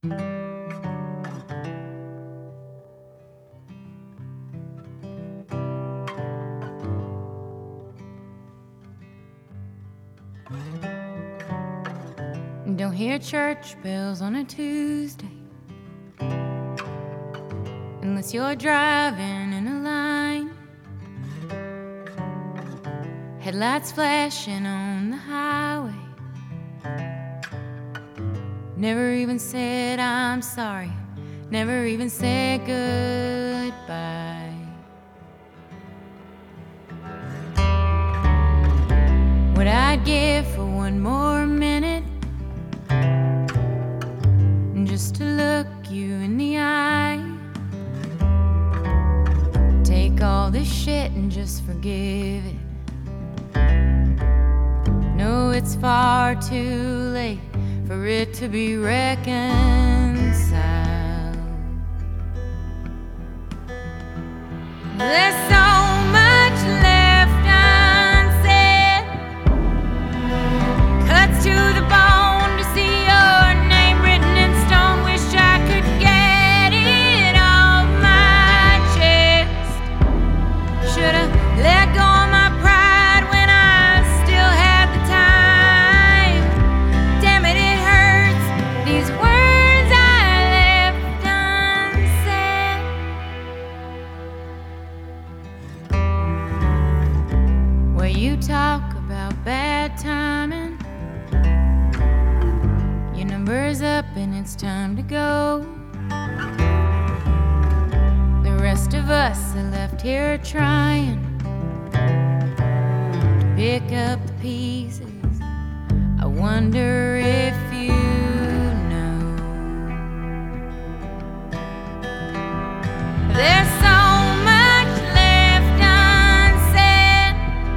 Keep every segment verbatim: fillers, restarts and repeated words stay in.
Don't hear church bells on a Tuesday unless you're driving in a line, headlights flashing on the highway. Never even said I'm sorry, never even said goodbye. What I'd give for one more minute just to look you in the eye. Take all this shit and just forgive it. No, it's far too late for it to be reconciled. There's so much left unsaid, cuts to the bone to see your name written in stone. Wish I could get it off my chest. Should've let go of my pride when I still had the time. Damn it, it hurts, these words I left unsaid. Where you talk about bad timing, your number's up and it's time to go. The rest of us are left here trying to pick up the pieces. I wonder if you know there's so much left unsaid,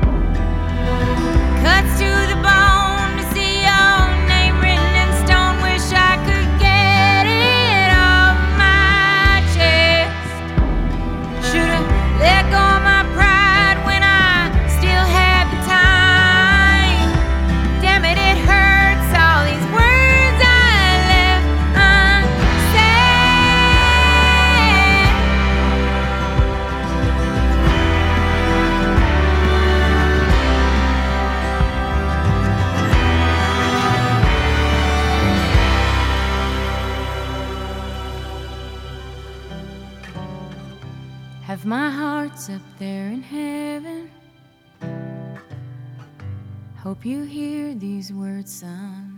cuts to the bone to see your name written in stone. Wish I could get it off my chest. Should've let go of my pride when I still had the time. Damn it, it hurts, all these words I left unsaid. Have my heart's up there in heaven. Hope you hear these words, son.